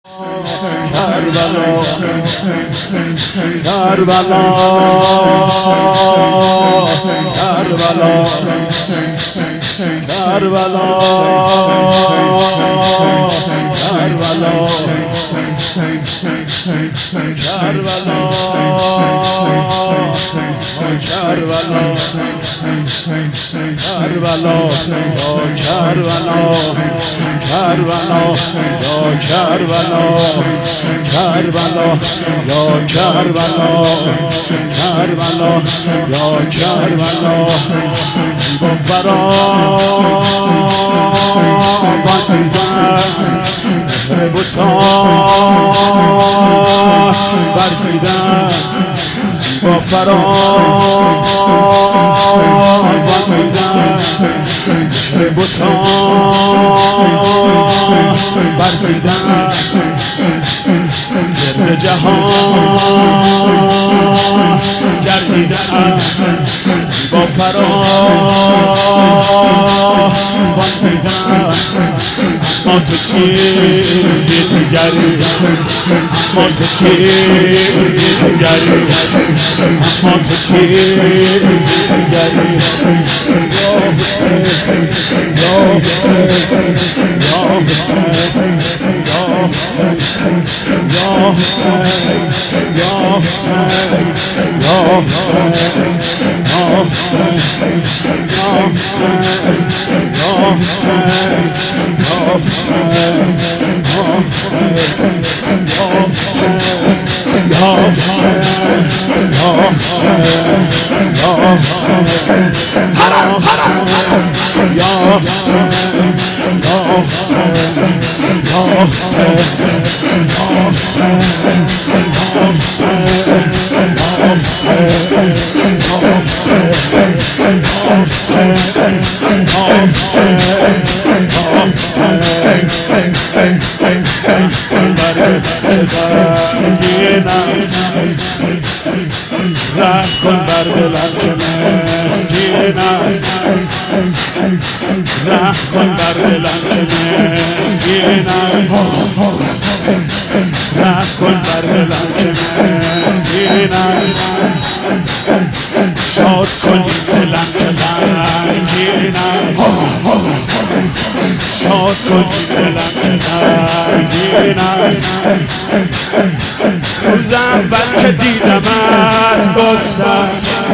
کربلا کربلا کربلا کربلا کربلا کربلا کربلا کربلا کربلا کربلا یا کربلا کربلا یا کربلا کربلا یا کربلا با فراوان دیدن بتان برزیدن با فراوان دیدن بتان برزیدن گرد جهان گردیدن با فراوان دیدن اما تو چیزی دیگری اما تو چیزی دیگری اما تو چیزی دیگری یا حسین یا حسین یا حسین یا حسین یا حسین یا حسین یا حسین یا حسین یا حسین یا حسین کن بر دلم که مسکین است رحم کن بر دلم که مسکین است رحم کن بر دلم که مسکین است شاد کن دلم که غمگین است شاد کن دلم که غمگین است روز اول که دیدمت گفتم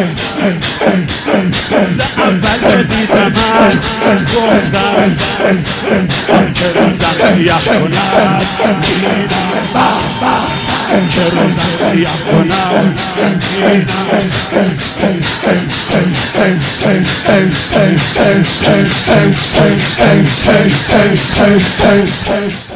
روز اول که دیدمت گفتم که روزم سیاه کند این است که روزم سیاه کند این است